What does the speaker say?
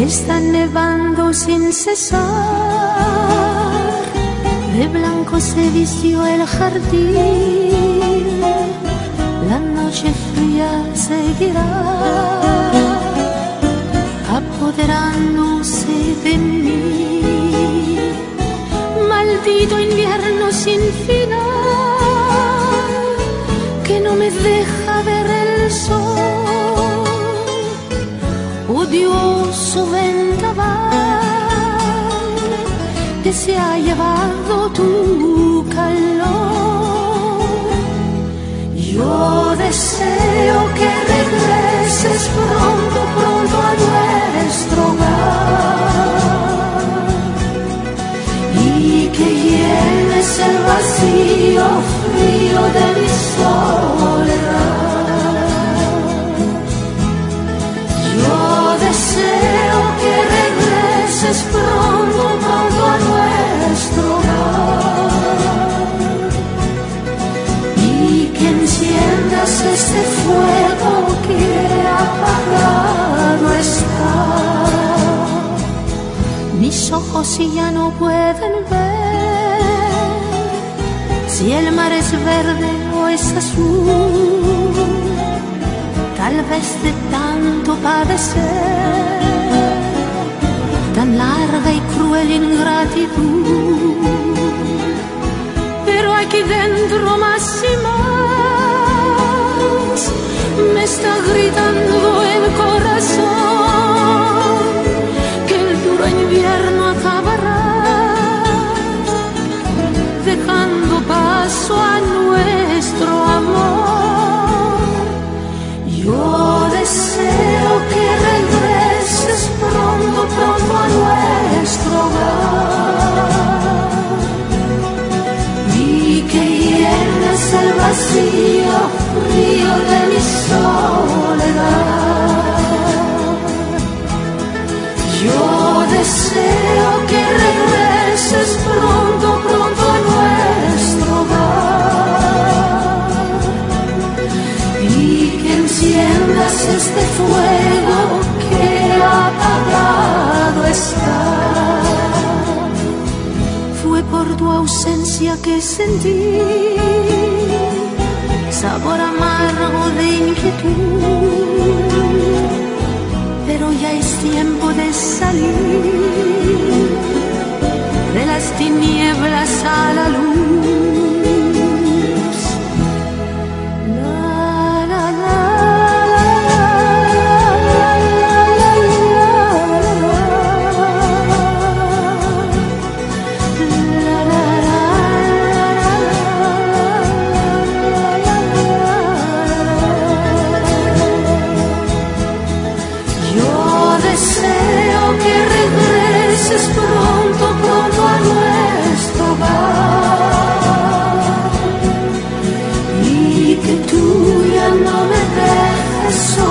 Está nevando sin cesar, de blanco se vistió el jardín, la noche fría seguirá, apoderándose de mí. Maldito invierno sin final, que no me deja ver el sol. Odioso vendaval que se ha llevado tu calor. Yo deseo que regreses pronto, pronto a nuestro hogar y que llenes el vacío frío de mi soledad. Yo deseo que regreses pronto, pronto a nuestro hogar y que enciendas este fuego que apagado está. Mis ojos ya no pueden ver si el mar es verde o es azul. Tal vez de tanto padecer, tan larga y cruel ingratitud. Pero aquí dentro más y más me está gritando el corazón que el duro invierno acabará, dejando paso a nuestro amor. Yo deseo que regreses pronto, pronto a nuestro hogar y que llenes el vacío frío de mi soledad. Yo deseo que regreses pronto, pronto a nuestro hogar y que enciendas este fuego que apagado está. Fue por tu ausencia que sentí sabor amargo de inquietud, pero ya es tiempo de salir de las tinieblas a la luz. Pronto, pronto a nuestro hogar y que tú ya no me dejes solo.